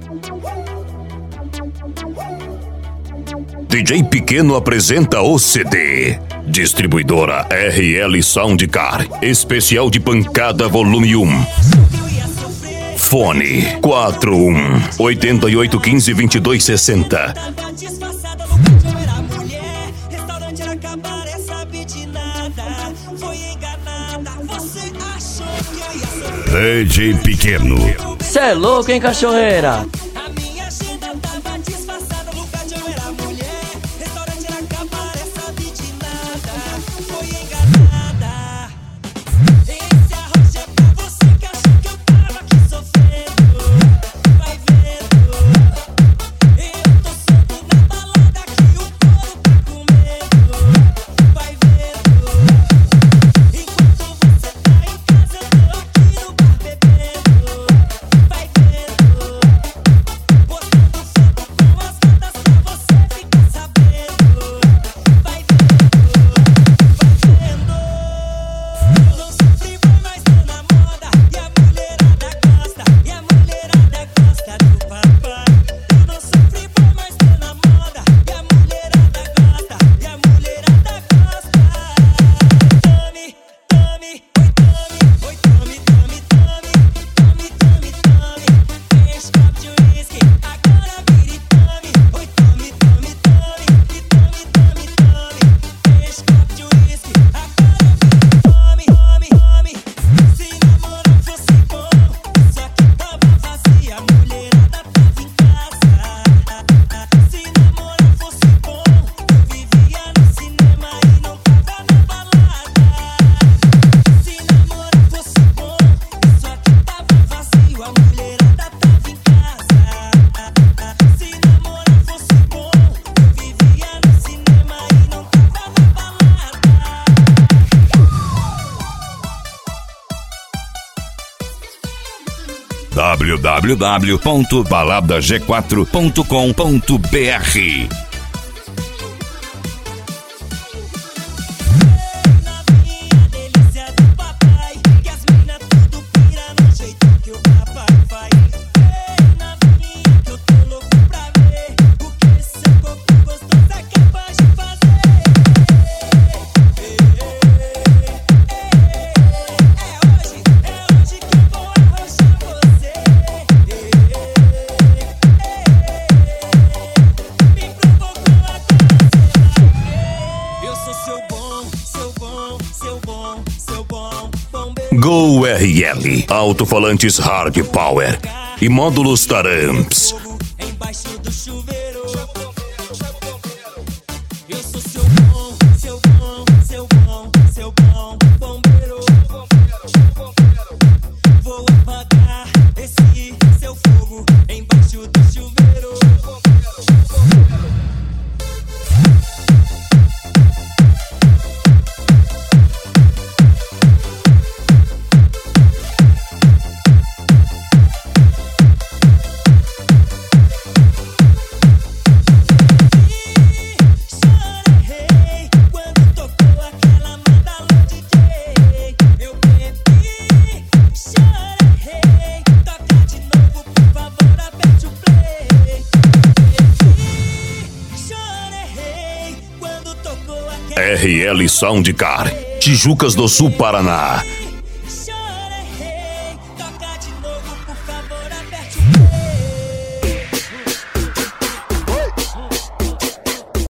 DJ Pequeno apresenta o CD. Distribuidora RL Soundcar. Especial de pancada volume 1. Fone 41 88 15 22 60. DJ Pequeno. Cê é louco, hein, cachoeira? www.baladag4.com.br. Go RL, alto-falantes hard power e módulos Taramps. Embaixo do chuveiro, eu sou seu bom, seu bom, seu bom, seu bom bombeiro. Vou apagar esse seu fogo embaixo do chuveiro. RL Soundcar, Tijucas do Sul, Paraná.